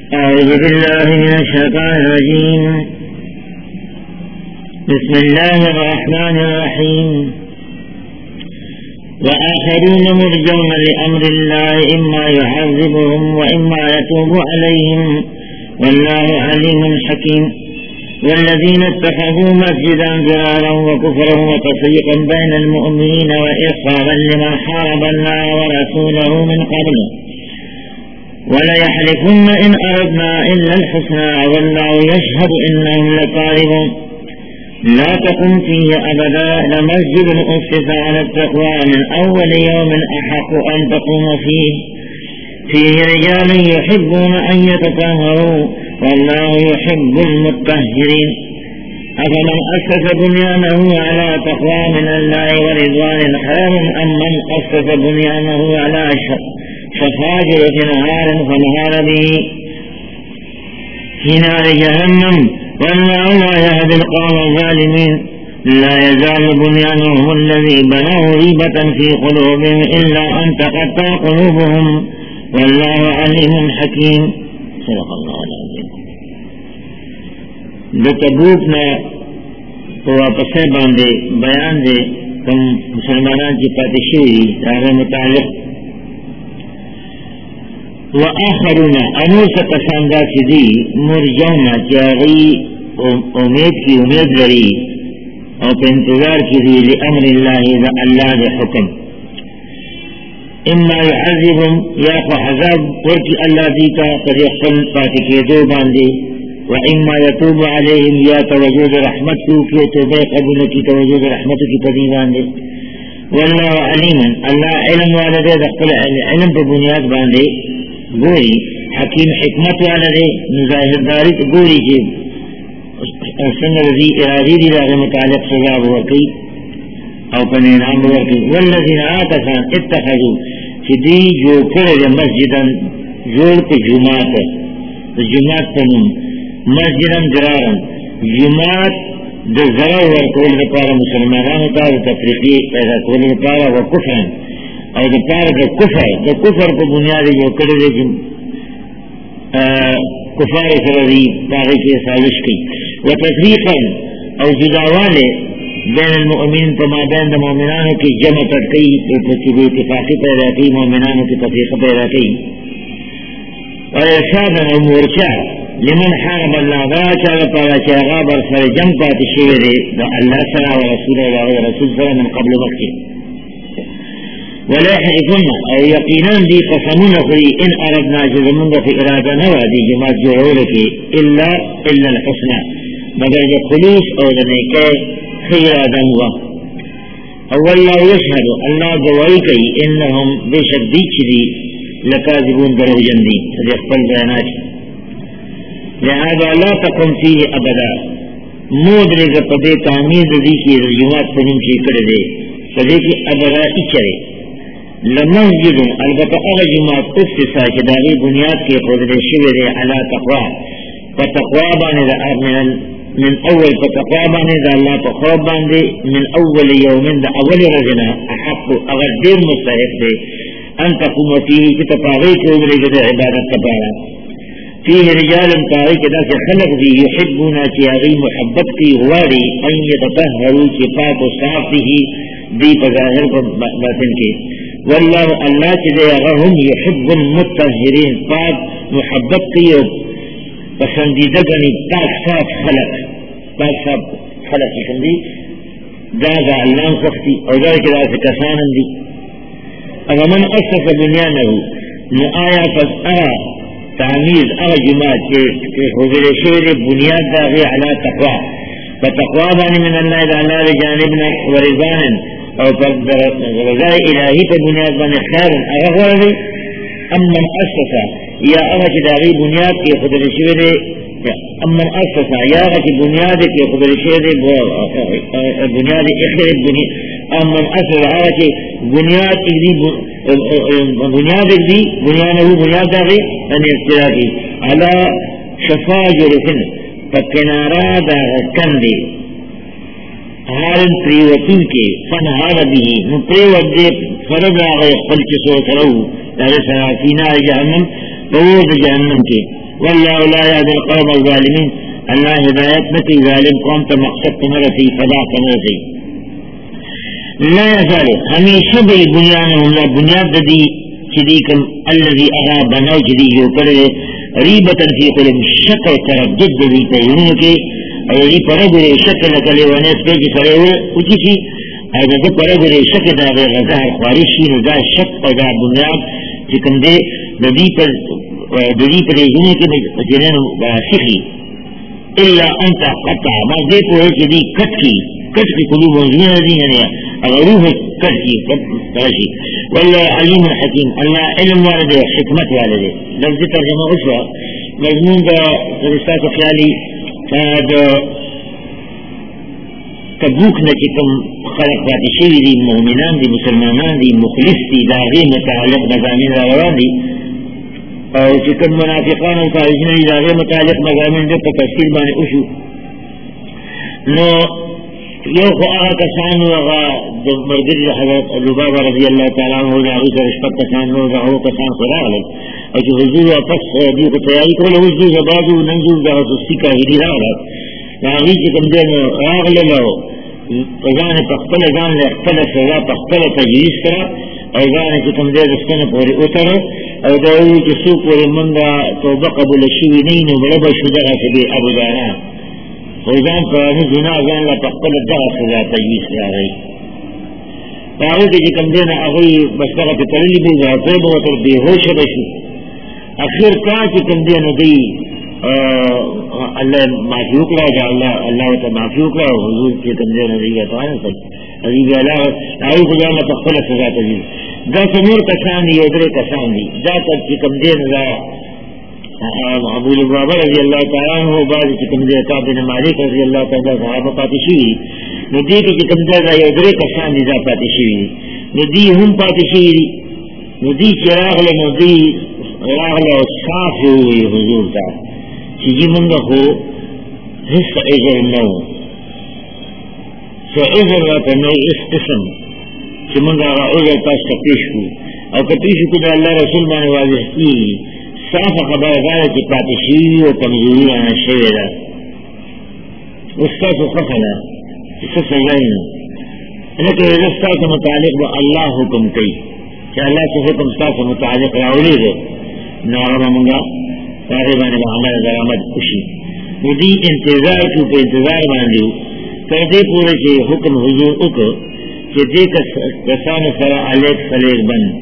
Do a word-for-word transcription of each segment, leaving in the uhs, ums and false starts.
أعوذ بالله من الشيطان الرجيم. بسم الله الرحمن الرحيم. وآخرون مرجون لأمر الله إما يعذبهم وإما يتوب عليهم والله عليم حكيم. والذين اتخذوا مسجدا ضرارا وكفرا وتفريقا بين المؤمنين وإرصادا لمن حارب الله ورسوله من قبل ولا يحلفن إن أردنا إلا الحسنى والله يشهد إنهم لكاذبون. لا تقم فيه أبدا لمسجد أسس على التقوى من أول يوم أحق أن تقوم فيه فيه رجال يحبون أن يتطهروا والله يحب المطهرين. أفمن أسس بنيانه على تقوى من الله ورضوان خير أم من أسس بنيانه على شفا جرف نهار فانهار به في نار جهنم والله لا يهدي القوم الظالمين. لا يزال بنيانهم الذي بنوا ريبة في قلوبهم إلا أن تقطع قلوبهم والله عليم حكيم. صدق الله العظيم. دو تبوک نا تو واپس باندے بیان دے کم مسلمانان کی پاتشوی دارے متعلق وآخرون انور سا کساندہ چیزی مرجونا چاگئی امید کی امید لری اور پہ انتظار کی دی لأمر اللہ دا اللہ دا حکم اما يعذبهم یا فحذاب ورکی اللہ دیتا قد یقل پاتکی دو باندے وإما يتوب عليهم یا توجود رحمت کی توبہ قبول کی توجود رحمت کی پدیوان دے واللہ علیم اللہ علم والدے دخل علم پر بنیاد باندے گوری حکیم حکمت والدے نظاہر داری گوری کی سنگ رضی ارادی دی داغ متعلق سزا بورکی او پنی نام بورکی والذین آتسان اتخذو چی دی جو کرد مسجدن جوڑ پی جماعت جماعت پنم مسجدن درارن جماعت در ضرر ورکول دپارا مسلمانان تا در تفریقی پیدا کول دپارا و کفرن او دپارا در کفر در کفر کو بنیادی جو کرد جن کفار سردی باغی کی سالش کی و تفریقا او جداوالے بین المؤمنین پما بین دا مومنانوں کی جمع ترکی پچھلی اتفاقی پیدا کی مومنانوں کی تفریق پیدا کی و ارشادا او مورچا لمن حارب اللہ دا چاہا پارا چاہا بر سر جنگ پاتی شوئے دے دا اللہ صلی و رسول اللہ و رسول صلی من قبل وقتی ولا يحرفن او يقينا دي قسمون خري ان اردنا جزمون في ارادة نوى دي جماعت جوعولك الا الا الحسنى مگر جو خلوص او دنیکے خیر آدم ہوا اول لا يشهد اللہ گواہی کئی انہم بے شک دی چلی لکاذبون درو جندی صدی اقبل بیانات لہذا لا تقم فيه ابدا مودرے کا پدے تعمیر دی کی جماعت پنم کی کردے پدے کی ابدا اچرے لمسجد البتہ اغا جماعت اسسا چداغی بنیاد کے خودر شوئے علا تقوی فتقوی بانے دا من, من اول فتقوی بانے دا اللہ تقوی بانے من اول یومن دا اول رجنا احق اگر دیر مستحق دے ان تقوم فیه کی تفاغی کے عمرے کے عبادت تبارا فیه رجال تاغی کے دا سے خلق دی یحبونا چیاغی محبت کی ہواری ان یتطہروا کی پاک و صاف دی دی پظاہر پر باطن کے واللہ اللہ چلے اغاہم یحب المتطہرین پاک محبت کی پسندیدہ گنی پاک صاف خلق پاک صاف خلق سکندی دادا اللہ سختی اور دار کے دار سے کسانن دی اگر من اسس بنیانہو نو آیا پس ارا تعمیر ارا جماعت کے حضر شیر بنیاد داغی علا تقوی فتقوی بانی من اللہ دا اللہ لجانبنا ورضانا اور پر رضای الہی پر بنیاد بانی خیر اغفر دی امن اسسا یا اغا چی داغی بنیاد کی خود رشوے دے امن اسسا یا اغا چی بنیاد کی خود رشوے دے بنیاد اخر بنیاد امن اسسا اغا چی بنیاد اگدی بنیاد اگدی بنیاد بنیاد داغی ان اختراقی علا شفا جرفن پکنارا دا کندی ہارن پریوتن کے فن ہار بھی نو پریوت دے فرد آگئے خلچ سو سرو دار سراتینا جہنم بوض جہنم کے واللہ لا یهدی القوم الظالمین، اللہ ہدایت نہ کی ظالم قوم تو مقصد تو نہ رسی فدا کرنے سے لا یزال ہمیشہ بھی بنیاد ہم بنیاد دی چدیکم الذي اغا بنو چدی جو کرے ریبتا فی قلم شک و تردد دی تیون کے اور یہ پرگرے شک نکلے وانے اس پہ جی سرے ہوئے اچھی سی اور دا پرگرے شک دا غیر غزار خوارشی نو دا شک دا بنیاد چکم دے دی پر دی پر جنہیں کے جنہیں سیخی الا انت قطع ما دے پوئے چدی کٹ کی کٹ کی قلوب وزنین دینیا اگر روح کٹ کی ترشی واللہ علیم حکیم، اللہ علم والد حکمت والد لفظ ترجمہ اسوا مضمون دا رستاس خیالی دا تبوک نچکم خلق باتی شوی دی مومنان دی مسلمانان دی مخلص دی داغی متعلق مضامین روان دی اور چکم منافقان و خارجین دی داغی متعلق مضامین دی تفصیل بانے اشو نو یو خو آغا کسان و آغا مرگر حضرت لبابا رضی اللہ تعالیٰ عنہ دا آغی سر اشپت کسان و دا آغا کسان خدا غلق اور چو حضور پس دیو کو تیاری کرو حضور زبادو ننزور دا حضرسی کا ہیری را غلق دا آغی چکم دین آغ للو ازان پختل ازان لختل سزا پختل تجریس کرا ازان چکم دین اسکن پوری اتر او دا اوی چسو پوری منگا توبہ قبول شوی نین و بلبا شدہ سبی ابو دانا وزان فرانی زنا ازان لا تقبل الدغا سزا تجویز کرا گئی فاغی کے جکم دینا اغوی بستغا پی تلیلی بھی زہتوب وطر بے ہوش بشی اخیر کا چکم دینا دی اللہ معافی اکلا جا اللہ اللہ وطر معافی اکلا حضور چکم دینا دی اتوانا سب عزیز اللہ اغوی خجان لا تقبل سزا تجویز دا سمور کسان دی ادرے کسان دی دا تک چکم دینا ابو لبابا رضی اللہ تعالیٰ عنہ بعض چکم دے کعب بن مالک رضی اللہ تعالیٰ صحابہ پاتی شوی ندی کی چکم دے دا یدرے کسان دیزا پاتی شوی ندی ہم پاتی شوی ندی چراغ لندی راغ صاف ہوئی حضور تا چیزی منگا ہو حس عزر نو سو عزر راتا نو اس قسم چی منگا را عزر تاس کا پیش کو او کتیش کو دا اللہ رسول مانے واضح کی صاف خبر دار کی پاتشی و کمزوری آنا شوی دا استاس و خفنا اسے سجائینا لیکن استاس متعلق با اللہ حکم کئی کہ اللہ سے حکم استاس متعلق راولی دے نارما منگا تاغیبان با عمل درامت کشی ودی انتظار کو پہ انتظار باندیو کردے پورے چھے حکم حضور اکو کہ دے کسان سرا علیک سلیک بند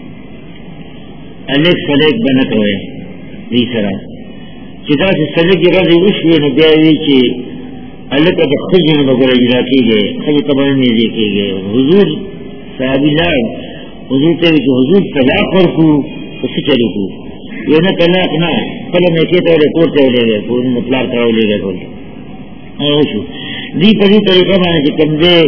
الیک سلیک بنت ہوئے دی سرا چتا سے سلیک رضی اشوی نبیاوی چی الیک اب خجن بگر اجرا کی گئے خجن قبر نیزی کی گئے حضور صحابی لائن حضور تیوی چی حضور طلاق ورکو اسی چلی کو یہ نا طلاق نا قلم ایکی تولے کورتے ہو لے گئے پور مطلار تراؤ لے گئے کورتے اوشو دی پدی طریقہ مانے چی کم دے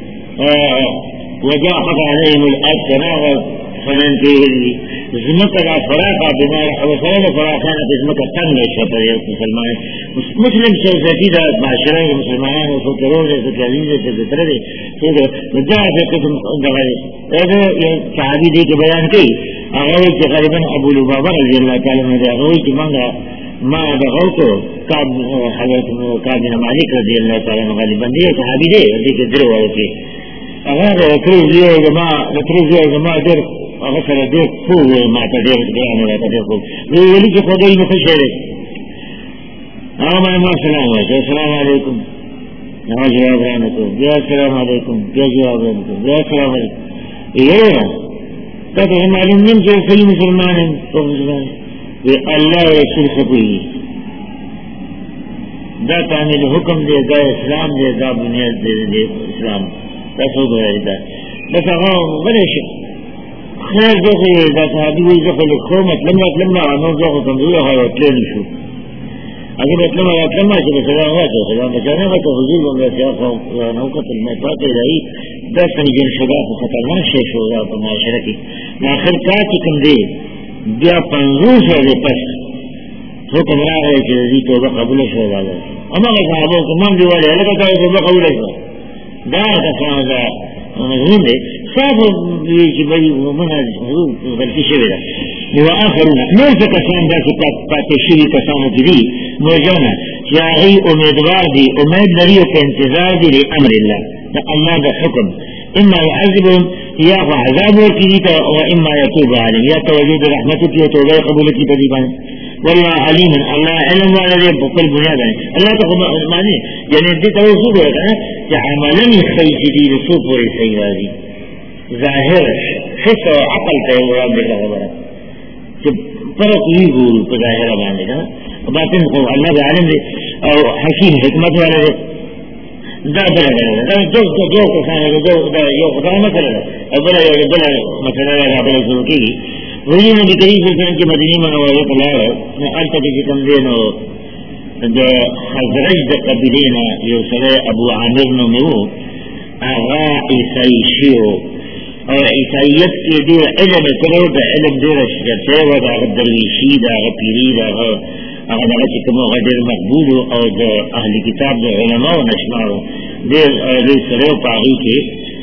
وجا خط علیہم الارض سناغت فنن کے ہلی زمت کا فراقہ بیمار حوصلہ فراقانہ زمت کا تنگ شپر ہے مسلمان مسلم سوسائٹی دا معاشرہ مسلمان و فکروں سے عزیز سے ذکر دے تو جا سے قسم دغری اور یہ صحابی دی کے بیان کی اگر غالبا ابو لبابا رضی اللہ تعالی عنہ اگر کہ منگا ما دغوتو کعب حضرت کعب بن مالک رضی اللہ تعالی عنہ غالبا دی صحابی دے دی کے درو ہوتے اگر تروز لیو جماعہ تروز لیو جماعہ در اگر سر دیر خوب ماتا دیر بیان رہتا دیر خوب وہ ولی کی خودی مخش ہے آمان ما سلام علیکم السلام علیکم نما جواب رانکو بیا السلام علیکم بیا جواب رانکو بیا السلام علیکم یہ رہا تاکہ ہم معلوم نہیں کہ صحیح مسلمان ہیں تو مسلمان ہیں وہ اللہ رسول خطوئی دا تعمیل حکم دے دا اسلام دے دا بنیاد دے دے اسلام دا سود ہے دا بس آغا بڑے شک خیر دخل دا صحابی وی دخل خو مطلب مطلب ما عنو دخل تنظور ہے وطلین شو اگر مطلب مطلب ما شب سلام واتو سلام بچانے واتو حضور بنگا سیاقا نوکت المطاق الہی دستن جن شداف خطرناک شیخ شوزا پر معاشرہ کی آخر کاتی کم دے بیا پنزوس ہے دے پس حکم را گئے کہ دی توبہ قبول شوزا گا اما گا صحابوں کو من دیوالی حلقہ تا توبہ قبول شوزا دارا کسان دا مضمون دے صاحب یہ کہ بھئی منہ غلطی شوئے دا وآخرون نور سے کسان دا کہ پاتے شوی کسانوں کی دی مرجانا چاہی امیدوار دی امید لریو کا انتظار دی لی امر اللہ دا اللہ دا حکم اما يعذبهم یا عذاب ورکی دیتا و اما یتوب علیم یا توجود رحمتو کی و توبہ قبول کی تدیبان واللہ علیم اللہ علم والا دے بقل بنیاد ہے اللہ تو معنی یعنی دیتا وہ خوب ہوتا ہے کہ عملن خیش دی رسو پوری سیدازی ظاہر حس و عقل تے مراد دیتا خبرہ فرق ہی گول تو ظاہرہ باندھے گا باطن کو اللہ عالم دے اور حکیم حکمت والے دے دا بلا دا جو جو جو کسان ہے جو دا یہ خدا مسئلہ ہے بلا بلا مسئلہ ہے بلا شروع کی وہی نبی کریم صلی اللہ علیہ وسلم کی مدینی منورہ پر لایا ہے التا کی کم دینو جو حضرج دا قبیلینا جو سرے ابو عامر نو میں ہو آغا عیسائی شیو اور عیسائیت کے دیر علم کرو دا علم دیر شکرتے و دا درویشی دا پیری دا اگر دا چکمو غدر مقبول اور دا اہل کتاب دا علماء و نشمارو دیر دیر سرو پاغی کے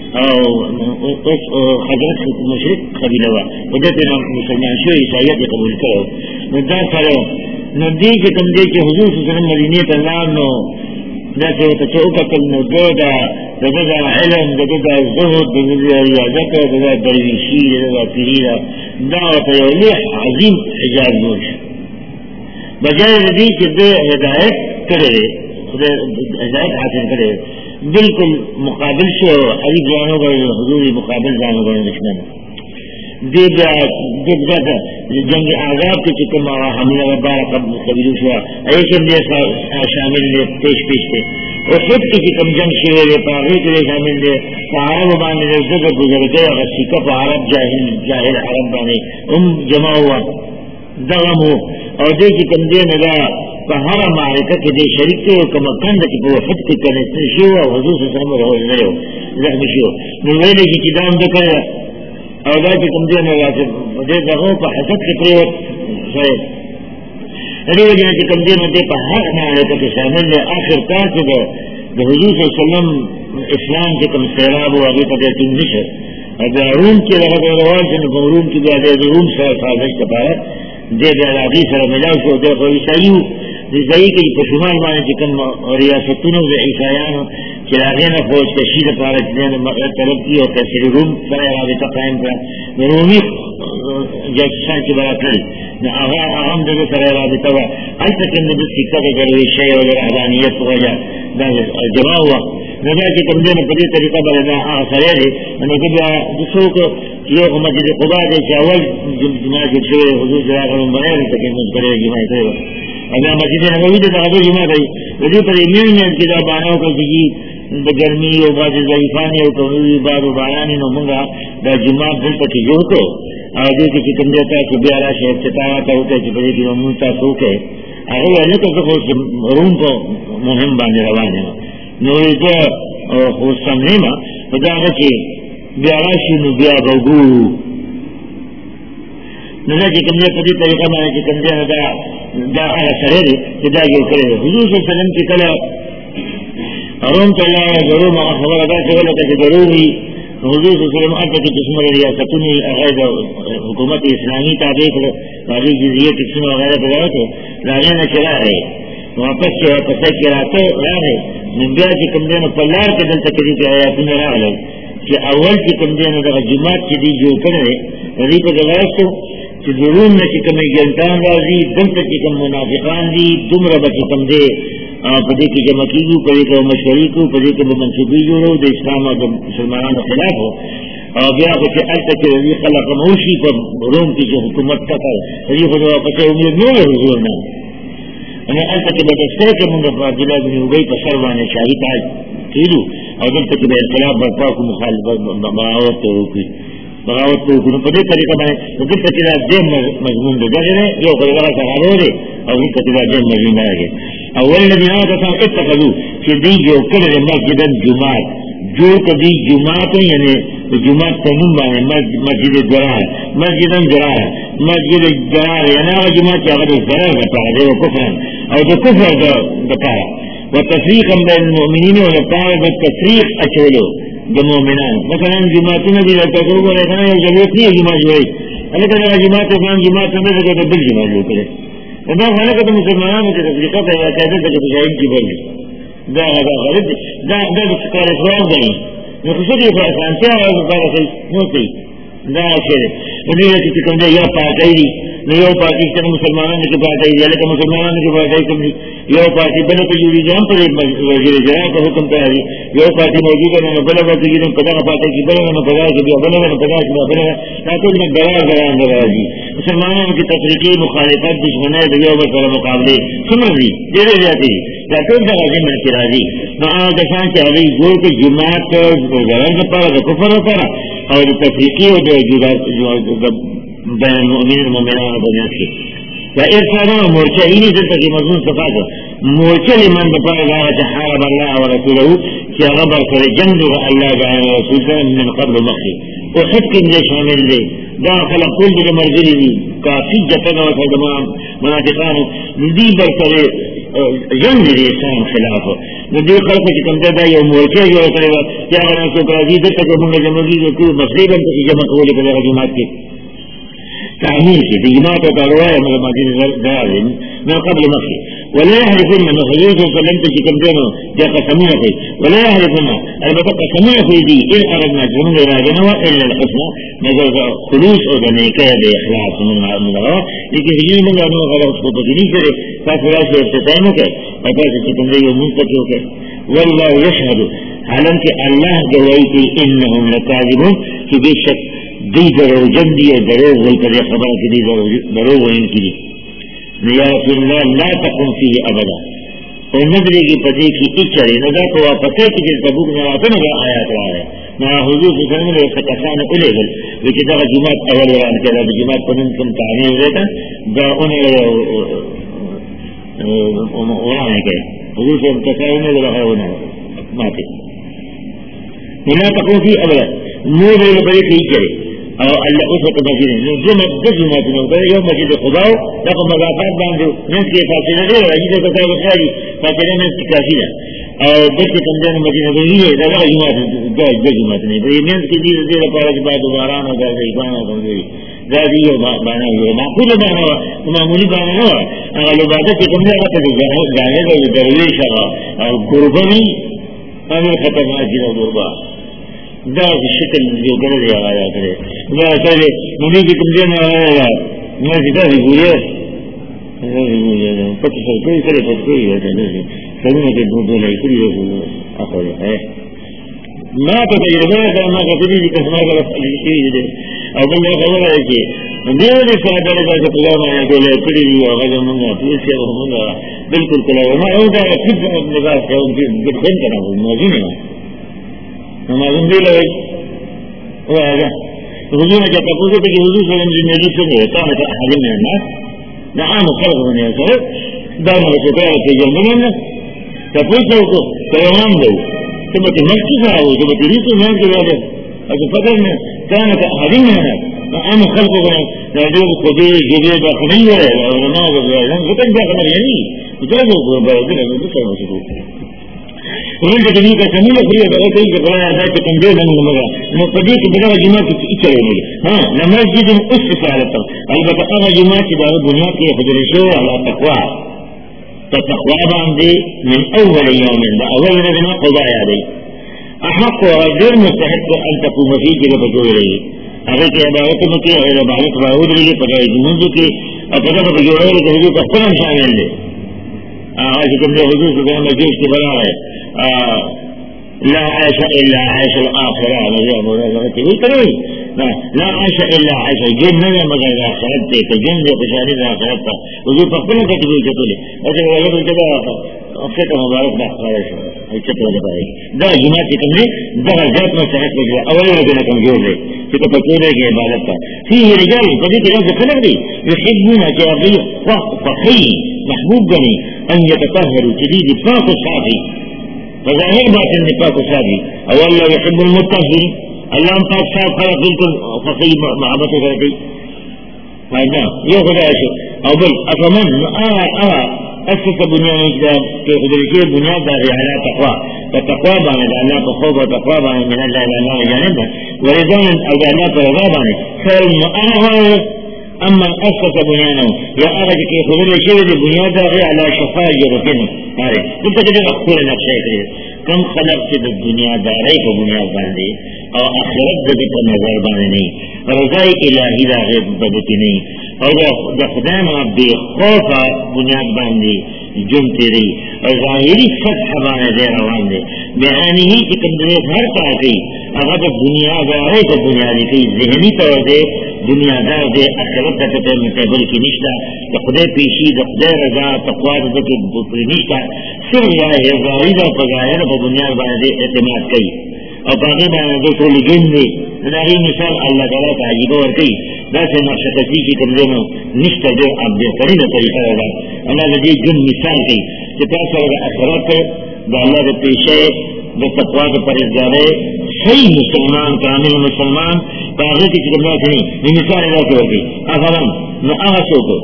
اور اس حضرت مشرک قبیلہ وا ودتے نام مسلمان شو عیسائیت قبول کرو ندار سرو ندی چکم دے چے حضور صلی اللہ علیہ وسلم مدینیت اللہ نو جیسے وہ تچوکا کلنو دو دا دا علم دا دا زہد دا دا ریاضت دا دا درویشی دا دا پیری دا دعوت یولیح عظیم حجاب نوش بجائے ردی کہ دے ہدایت کرے ہدایت حاصل کرے بالکل مقابل سے علیب جانو گا حضوری مقابل جانو گا دشمن دے دا جنگ آزاد کے چکم حملہ بارہ قبیلو شوا ایسے دے شامل دے پیش پیش دے اور خود کی کم جنگ شوے دے پاغی کے لئے شامل دے عرب بانے دے زدر گزر گئے اگر سکپ عرب جاہل جاہل عرب بانے ام جمع ہوا دغم ہو اور دے کی کم دے نگا پہارا معرکہ کے دے شریک کے کم کند کی پو خود کی کنستر شوہ حضور صلی اللہ علیہ وسلم رہے ہو زخم شوہ نویلے کی چیدان دے کرے اور دا کی کم دے نگا دے دغم پا حسد کے پریوت شاید ادھے وجہ سے کم دے نگا پا حق معرکہ کے شامل دے آخر تاک دے دے حضور صلی اللہ علیہ وسلم اسلام کے کم سیراب و آگے پا دے تین نشر اور دے روم کی لغت و روال سے نکم روم کی دے دے روم سر سازش کپارا دے دے علاقی سر ملاو شو دے خو عیسائیو عیسائی کے پشمال مانے چکم ریاستونو دے عیسائیانو چراغین فوج تشید پارا چلین مقرد طلب کی اور کسر روم پر رابطہ قائم کر رومی جاسوسان کی برا کری آغا اہم دے سر رابطہ ہوا حال تک اندر سکہ دے درویشی اور رحبانیت وجہ جمع ہوا نظر کی کم دے پدی طریقہ بلدہ آغا سرے دے نظر جسو کو یہ مسجد خدا دے چاول جمعہ جب شوئے حضور صلی اللہ علیہ وسلم بنے رہے تکے منکرے جمعہ کرے اگر مسجد نبوی دے تغذر جمعہ گئی وجہ پر امیر میں کدا باناو کا سجی دا گرمی و بعض ضعیفانی و کنوی بعض و بارانی نو منگا دا جمعہ دل پکی جو کو آگے کی چکم دیتا کہ بیارا شہر چتاواتا ہوتا ہے چپڑے کی ممونتا سوکے آگے اللہ تو خود روم کو مهم باندے روانے نوری دا خود سمنے ما دا آگا چی بیارا شنو بیا بگو نظر چکم دے پتی طریقہ مانے چکم دے دا دا آگا سرے دے کہ دا جو کرے حضور صلی اللہ علیہ وسلم کی کلا روم تا اللہ ضرور مغا خبر ادا شغلہ کہ ضروری حضور صلی اللہ علیہ وسلم آتا کہ قسم ریاستونی اغیر حکومت اسلامی تابع کر باقی جزیت قسم وغیرہ پر آتا لاغینا چلا رہے واپس سے واپس ہے کہ راتا رہا ہے من بیا چی کم دینا پلار کے دل تکری کے آیاتون رہا لے کہ اول چی کم دینا دا جماعت چی دی جو کرے رضی پر گوارستو چی درون میں چی کم جنتان رازی دل تک چی کم منافقان دی دم ربا چی کم دے پدے کی جمع کی گو پدے کے مشوری کو پدے کے منصوبی جوڑو دے اسلام اور مسلمانان کے خلاف ہو اور بیا کو کہ ال تک رضی خلق موشی پر روم کی جو حکومت کا کر رضی خدا پسے امید نو ہے حضور نے انہیں ال تک بدستر کے منگا عبداللہ بن عبی پر سروانے شاہی تاج کیدو اور دل تک بے اختلاف برپا کو مخالفت بغاوت تو ہوکی بغاوت تو ہوکی پدے طریقہ میں دل تک دے مضمون دے جگہ رہے جو خدا سہارو رہے اور دل تک دے مضمون آگے اول الذين آتوا اتخذوا کہ دی جو کرے مسجد الجمعات جو کبھی جمعات یعنی جمعات تنم بانے مسجد درار مسجد درار مسجد درار یعنی جمعات کیا غد درار بتا دے وہ کفر اور جو کفر بتا و تفریقا بین المؤمنین و نقار بالتفریق اچولو د مومنان مثلا جماعتونه دي لکه وګورئ کنه یو ضرورت نه جماعت جوړي هلکه دا جماعت افغان جماعت نه ده د بل جماعت جوړ کړي دا هلکه د مسلمانانو کې تفریقه پیدا کېده چې په ځای کې بل دا دا غلط دا دا د کار اسلام دی نو څه دي په اسانتیا او په اساس نو څه دا څه دې چې کوم دی یو پاتې دي نو یو پاکستان مسلمانانو کې پاتې دي هلکه مسلمانانو کې پاتې کوم دي یو پارٹی بل تو جوړی ځان پر وزیر جرا په حکم ته دی یو پارٹی موجود نه بل بل دي نو پتا پاتې کی بل نه پتا کی بل نه پتا کی بل نه تاسو نه ډیر ډیر راځي مسلمانانو کې تفریقی مخالفت دشمنه د یو بل سره مقابله څومره دي ډېر زیاتې دا ټول د راځي من کې راځي نو هغه د شان چې هغه جوړ کې جماعت او ځان لپاره د کفر لپاره او د تفریقی او د جدا بین المؤمنین والمؤمنات باندې کې یا ارسالو مورچه اینی دلتا کی مضمون صفاتو مورچه لمن بطار اللہ تحارب اللہ ورسولہ کی غبر کر جنگ دو اللہ جعل رسول کا من قبل مخی و خط کی مجھے شامل دے دا خلق کل دل مرزلی دی کافی جتنا و تردمان منافقانو ندی بر کر جنگ دی اسلام خلافو ندی خلق چکم دا یو مورچه جو کرے گا یا غران سو کرازی دلتا کو منگا جمعی جو کوئی مصریبا تکی جمع قولی کرے گا جماعت کی تعميل في جماعة الرواية من المدينة دارين من قبل مصر ولا يعرفون من خليل صلى الله عليه وسلم تجي كم دينه جاء قسمية فيه ولا يعرفون البتة قسمية في دي إن أردنا جنون إرادنا إلا الحسنى نظر خلوص أو ذنيكا بإخلاص من الغواء لكن في جنون من أنه غلاء سقوط جنيه فاسراسي ارتسامك فتاسي كم ديه منتكيوك والله يشهد علم کہ اللہ گواہی کی انہم لکاذبون کہ بے شک دی درو جندی اور دروغ بول کر یہ خبر کی دی دروغ ان کی دی نیاس اللہ لا تقم فیہ ابدا اور ندرے کی پدی کی اچھرے ندا تو واپس ہے کہ جس تبوک میں آتا نگا آیات رہا ہے نا حضور صلی اللہ علیہ وسلم نے کسان اولے گل لیکن دا جماعت اول وران کہا دا جماعت پنن کم تعمیر دیتا دا انہیں ورانے کہے حضور صلی اللہ علیہ وسلم نے لگا ہونا ماتے لا تقوم فيه ابدا نور البريق يجري او الله اسوه بشير جمع جمع جمع يوم مسجد خداو تاخذ مضافات عنده ناس كيف فاصله غير اجي تساوي خالي فاصله ناس كافيه او بس كم دين مدينه دي ده جمع ده جمع نه بيمن كي دي دي لپاره بعد دوباران او ده ایمان او ده دا دی یو باندې یو معقول باندې معمولی باندې نه هغه له بعد چې کوم ځای ته ځي ځای له درویش هغه او قرباني هغه خطرناک دی وربا دا شکل جو کرے دیا آیا کرے دا سارے منی کی کم دینا آیا میں سیدھا بھی بھولے پچھے سر کوئی کرے پچھ کوئی ہے سبوں کے دو دو لائی کری آخر ہے ما تو تجربہ ہے ما کا پھر بھی کسما کا لکھی دے اور میں خبر ہے کہ دیو نے ساتھ ڈالے کا پروگرام ہے تو لے کری دی اور جو منگا پولیس سے منگا بالکل کلا ما او دا خود نگاہ ہے ان کی گھن کرنا موجود ہے نمازم بھی لگے وہ آگا حضور نے جب تپوزے تھے کہ حضور صلی اللہ علیہ وسلم میری سے ہوتا ہے کہ حاجم ہے نا نہ عام خلق ہونے ہے سر دائما رسوٹا رکھے جنگل ہے تپوزے کو پیغام دو تو بتی مسجد ہے وہ تو بتی ریتو مان کے بعد اگر فکر میں کہنا کہ حاجم ہے نا عام خلق ہونے نادیو کو دے جبے باق نہیں ہے علماء وغیرہ وطن جا خبر یعنی اتنا جو بردن ہے وہ کرنا شروع ومن تجنيه كسمية فرية بغيت يجب رأي ذات تنجيل من المغا مقديك بغير جماعة إيشاروني ها لمسجد أسس على التقوى البتقى جماعة بغير بنيات يخجر الشوء على التقوى التقوى بعندي من أول يوم أول نبنا قضاء عليه أحق وغير مستحق أن تقوم فيه كده بجوه إليه أغيك عبارت مكي أغير عبارت باود لي فقائد منذ كي أتدف بجوه إليه كهدوك أخبرا شامل لي آغاشكم لي حضور سبحانه مجيش كبرا ہے لا عيش إلا عيش الآخرة نجاة مرازقتي ويتروي لا عيش إلا عيش الجنة مغير آخرتي كجنة بشاري آخرتها وذو فقبنا كتبه كتولي أجل وغير الجباء أفتك مبارك بأخرش الكتبه لبائي دا جماعتي كمي درجات مساحات مجرى أولا ربنا كمجور لي كتبتولي كي عبادتها فيه رجال قديك لنسى خلق دي يحبون كأبي فخي محبوب بني أن يتطهروا جديد فاق الصافي فظاهر بات النفاق الصافي او الله يحب المطهر الله انفاق صاف خلق بالكل فقي معبته فرقي فإنه يأخذ أشياء او بل أفمن آه آه اسس بنیاد کے قدرتی بنیاد دار علی تقوا تقوا بانے اللہ کو خوف و تقوا بانے من اللہ اللہ جانب ورضوان اللہ کو رضا بانے خیر المؤمن اما اسس بنیانه یا اغه کې خبره شوی د بنیاد دغه علی شفا جرتنه اره دلته کې د خپل نقشه کړی کم خلق چې د دنیا داري په بنیاد باندې او آخرت د دې په نظر باندې نه رضای الهی دا غیب بدتی نه او د خدای نه به خوفه بنیاد باندې جون تیری او ظاهری سطح باندې روان دي بیانې چې کوم دې هر کار کوي هغه د دنیا داري په بنیاد کې ذهني تور دی دنیا دار دے آخرت ته په متبل کې نشته د خدای پیشي د خدای رضا تقوا د کې په نشته صرف ظاهر ظاهر او ظاهر په بنیاد باندې اعتماد کوي او باندې باندې ټول جن دي دا هی مثال الله تعالی ته عجیب ور کوي دا څه مرشدي چې کوم دینو نشته د عبد فرید طریقه ده الله دې جن مثال کوي چې تاسو د آخرت د الله د پیشي د تقوا د پرهیزګارۍ صحیح مسلمان کامل مسلمان باغی کی چکم ناس نہیں یہ مثال اللہ کی ورکی افران نو اغسو کو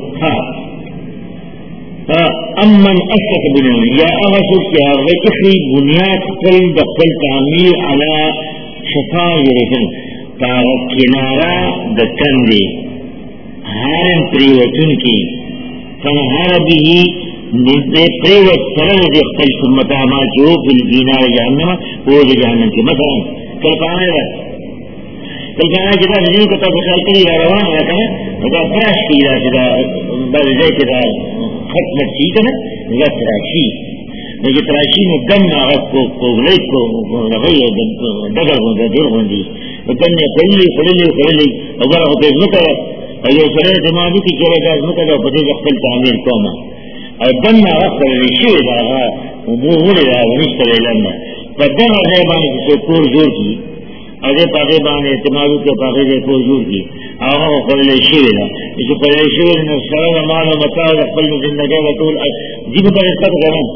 امن اسس بنیان یا اغسو کی آغی کسی بنیاد قل دقل تعمیر علا شفا یرسن تاغ کنارا دکن دی حارم پریوتن کی فنہار بھی نزدے پریوت سرن دی اختل سمتا ما جو فی الجینار جہنم وہ جہنم کی مثلا کل پانے رہا کل پانے جدا جنہوں کو تب خیال کری روان رہتا ہے ادا فراش کی رہا جدا بعض جائے جدا ختمت چی کنا جدا تراشی لیکن تراشی میں دم آغاز کو کوگلیت کو لغی دگر گوندہ دور گوندی دم نے خلی خلی خلی اگر ہوتے نکر ایو سرے دماغی کی چلے گاز نکر اور پتیز اختل تعمیر کوما اور دم آغاز کر رشی دا آغا موہوڑی دا ونشتر ایلن فدم آغاز بانی کسے کور زور کی اگر پاگے بانی اعتمادو کے پاگے دے کور زور کی آغا وہ قبل شیوے دا اسے قبل شیوے دا سرد مال و مطاع دا قبل زندگی و طول جیب پر اس تک کرن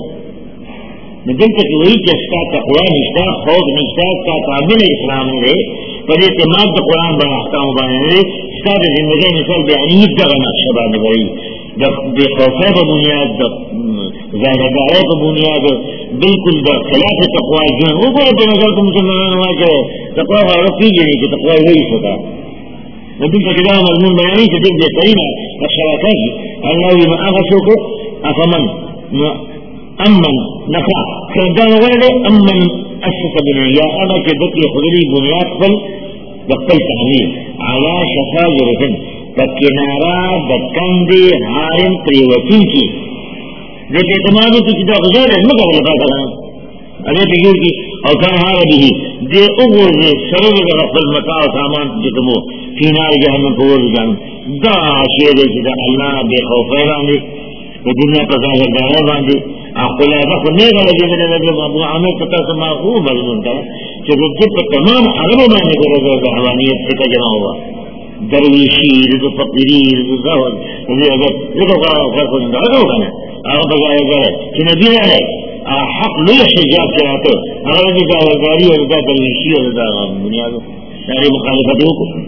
دل تک وہی چستا تقوی نشتا خوف نشتا تا کامل اسلام نے پر اعتماد دا قرآن بنا احکام بانے نے ستا دا زندگی مثال بیانیت دا نقشہ بانے بھائی بے خوفے با بنیاد دا ظاہردارے با بنیاد بالکل دا خلاف تقوی جن وہ بڑے پر نظر تو مسلمان ہوا کہ تقوی غارت کی جنی کہ تقوی وہی ستا نبیل فکرہ مضمون بیانی سے دیکھ بہترین اکشراتا ہی اللہ وی من آغسو کو افمن امن نفع کردان ورده امن اسس بنیاد یا انا کے دکی خدری بنیاد فل دقل تعمیر علا شفا جرسن تکنارا دکندی حارم پریوتین کی دیکھ اعتمادو کی چیزا غزار ہے مکہ لگا کرنا اگر تجور کی او کان حارا بھی دے اغور دے سرد در اقبل مطاع و سامان جتمو فی نار جہنم پور جان دا شیر چیزا اللہ بے خوفے باندے و دنیا پر ظاہر دارے باندے اقول هذا خنيغ الذي من الذي ابو عامر تقسم ما هو مجنون كان جب جب تمام عربوں میں نے گرو روحانیت سے جمع ہوا درویشی رضو فقیری رضو زہد رضو اگر رضو فرق زندہ رضو کھانا اگر بجائے گا کہ نبی ہے حق لئی حجاب کراتے اگر رضو زہداری اور رضو درویشی اور رضو بنیادو ساری مخالفت ہو کو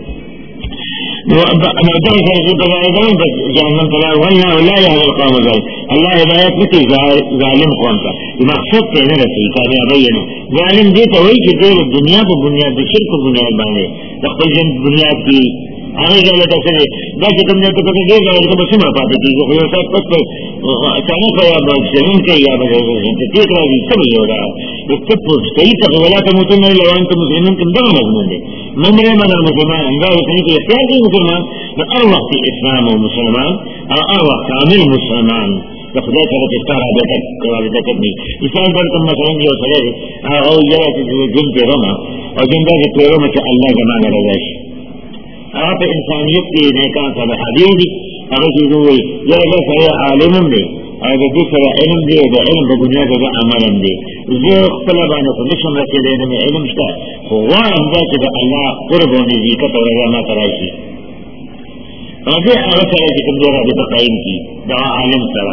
مردان فرقی بجائدان بس جہنم طلال والله لا يهد القوم ذلك اللہ ہدایت نکی ظالم قوم کا مقصد پہنے رسی کامیابینا ظالم دیتا ہوئی کہ دیر دنیا کو بنیاد شرک کو بنیاد باندے تقبل جن بنیاد کی آگے کیا لگا سرے باقی تم نے تو کہتے دیر جائے تو بسمہ پاتے کی وہ خیو ساتھ پس پر اچانک یا بسرین کے یا بسرین کے تیک راضی سب ہی ہو رہا ہے اس تب صحیح تک ولا تموتن نہیں لوان تو مسلمین کم دم مضمون دے ممرے من المسلمان انداز سنی کے اختیار کی مسلمان ار وقت اسلام و مسلمان ار وقت کامل مسلمان خدا تعالی کے سارا بیٹا والدہ کرنی اسلام پر کم مثلا جو سرے او یہ جن کے رما اور جن کا پیروں میں کہ اللہ کا معنی رضائش آپ انسانیت کی نیکان صاحب حدیث دی اگر چیزوں ہوئی یہ اگر سرے عالم دے اور دوسرا علم دے اور علم بنیاد اور عمل دے جو طلبانے کو نشن رکھے دینے میں علم شتا ہوا اندر کہ اللہ قرب ہونے ذیکت اور رضا نہ کرائشی اور اگر سرے کی کمزورہ بھی تقائم کی دعا عالم سرا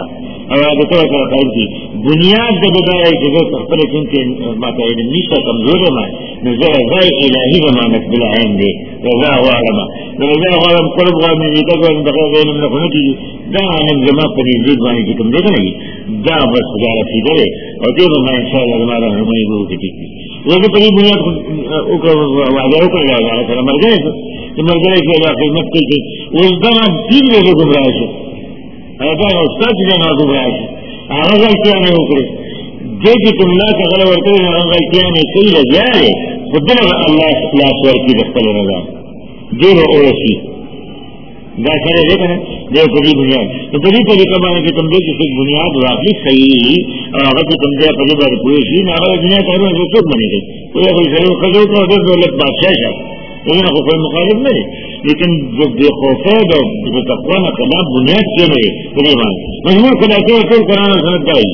اور آگے تو ایسا قائم کی بنیاد جب ہے جگہ خپل چونکہ ماتا نیشا کمزور ہے میں رضا الہی ضمانت بلا عین دے رضا وعلما رضا وعلم قرب غار میں ذکر کو بخیر غیر من ہونے کی دا عالم جمع پر زید وانی کی تم دیکھ نہیں دا بس جارا سی کرے اور دے میں انشاءاللہ ہمارا ہمیں وہ کی ٹھیک وہ تو پری بنیاد اوپر وعدہ کر جائے گا سر مر گئے تو مر گئے کہ اللہ خدمت کی اس دن تین لوگ گمراہ ہے ایسا استاد جو نہ گمراہ ہے آغاز کیا نہیں اوپر جیسے تم اللہ کا غلط ورتے ہیں آغاز کیا نہیں صحیح لگ گیا ہے خود اللہ اخلاص ور کی دفتر رضا جو اوسی داخلے دیکھا نا جو پری بنیاد تو پری طریقہ مانا کہ تم دیکھ کچھ بنیاد واقعی صحیح اور اگر تو تم دیا پری بار پوشی نہ اگر دنیا کا جو خود بنے گئی کوئی اگر ضرور خزو تو اگر دولت بادشاہ شاہ لیکن آپ کو کوئی مخالف نہیں لیکن جو بے خوفید اور جو تقوی نہ خلاف بنیاد کیوں نہیں پری مان مجموع خلاصے اور پھر قرآن و سنت دائی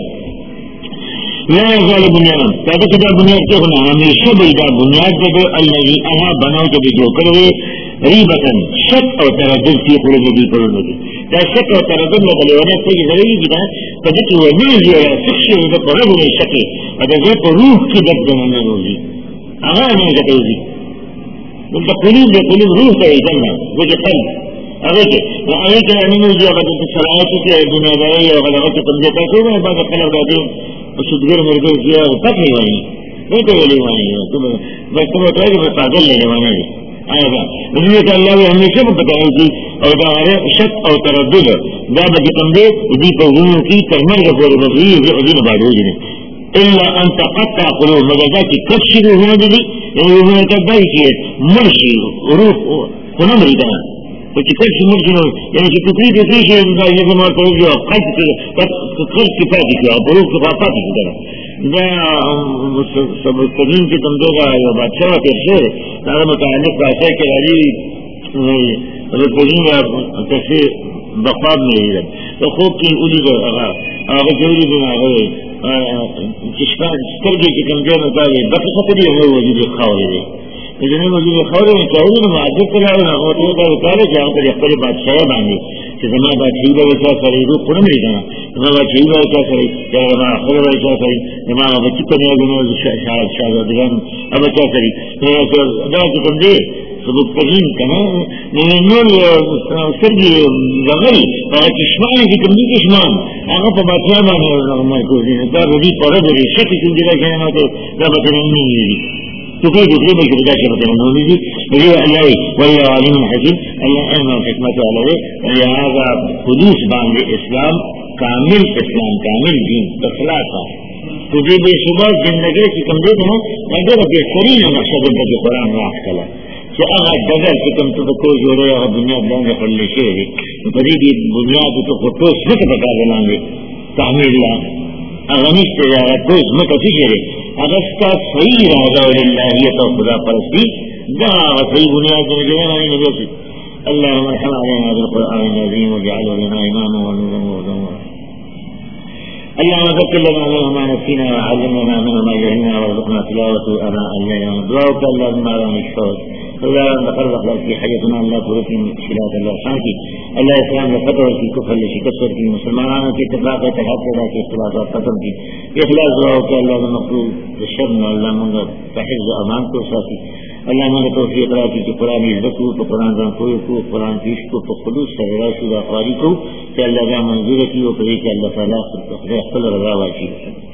لا يزال بنیاد تاکہ کتا بنیاد کیا ہونا ہمیشہ بیدا بنیاد جب اللذی اہا بناو جب جو کروے ریبتن شک اور تردد کی قلوب دی قلوب دی تا شک اور تردد لگلے ہونے سے یہ ضروری جدا تدکی ونیزی اور سکشی ہوتا پر رب میں شکی اور ذات روح کی درد جنانا روزی اہا نہیں جتا روزی انتا قلوب دے قلوب روح تا ایجننا وہ جو قلب اگر کہ اگر کہ امین روزی اگر تو صلاحاتی کی دنیا دائی اگر اگر تو تم دیتا تو میں بعض قلب داتی اور صدگر مرگر کیا وہ تک نہیں وانی نہیں تو وہ لے وانی بس تم بتایا کہ میں پاگل لینے وانا ہے آیا تھا اس لیے کہ اللہ نے ہمیشہ کو بتایا کہ اور دا شک اور تردد دا بجی کم دے دی پر غنوں کی ترمر کا پورے بطری یہ عدین بعد ہو جنے الا ان تقطع قلوب مگر دا کی کب شروع ہونے دی یعنی وہ ہونے کا دائی چیئے مرشی روح خنم ریدانا تو کل سے مرشی نو یعنی کہ کتری کتری سے دا یہ زمان پر جو قلب سے قلب کی پاتی کیا بروح کی پاتی کی طرح دا سب قدیم کی تم دے گا یا بادشاہ پھر سے دارا متعلق بادشاہ کے راجی رقدیم یا تشریح بقاب میں ہی رہا تو خوب کی اولی دے آگا آگا جوری دن آگا چشکان سترگی کی تم دے مطالعے بقی خطری ہوئے وجود خواہی دے لیکن وجود خواہی میں چاہوئی میں معذب کر رہا ہے وہ تو ہوتا ہے کہ آگا پر اپنے بادشاہ باندھے کہ زمان بادشاہی بادشاہ سرے روح قرم نہیں کہنا زمان بادشاہی بادشاہ سرے یا زمان آخر بادشاہ سرے زمان بچی کنیا گنیا شاہدگان بادشاہ سرے دا کہ تم دے سبب قدیم کنا نور سرگی لغل اور چشمان کی تم دی چشمان آگا پر بادشاہ باندھے مرکوز دین دا ردی پرد ری شکی چون جگہ کہنا تو دا بطنین نہیں ہوئی تو کوئی دوسرے ملک بدا کے بطنین ہوئی دی ولی اللہ ولی عالم حکیم اللہ علم و حکمت علیہ لہذا حدوث باندھے اسلام کامل اسلام کامل دین اخلاص تو جی بے شبہ زندگی کی کم دیتے ہیں اگر بہترین مقصد ہے کہ قرآن واقع کلا کہ اگر دگر کہ تم تو کوئی جو رہے اگر بنیاد لانگے پڑھ لے شئے تو پری بھی بنیاد تو خطوس مت بتا دے لانگے تعمیر لان اغنیس سے جارہ کوئی مت فکرے اگر اس کا صحیح راضا للہیت و خدا پرستی دا صحیح بنیاد میں جگہ مانی نبی سے اللہم ارحم علینا بالقرآن العظیم وجعل لنا اماما ونورا وهدى اللهم ذكر لنا منه ما نسينا وعلمنا منه ما جهلنا وارزقنا تلاوته آناء الليل دعاؤك اللهم على الصوت اللهم تقرب لك في حياتنا الله تركي خلاف الله شانكي الله اسلام لفتح في كفر لشكسر في مسلمان في اتفاق تحقق في اختلافات ختم في اخلاص دعاؤك اللهم مقبول الشرنا اللهم تحفظ امانك وصافي اللهم توفيق راكي في قرآن يزدكو في قرآن رنقوي في قرآن فيشكو في خلوص سهراشو دا قاريكو في الله دا منزورتي وفريك الله فلا اختلف رضا واشي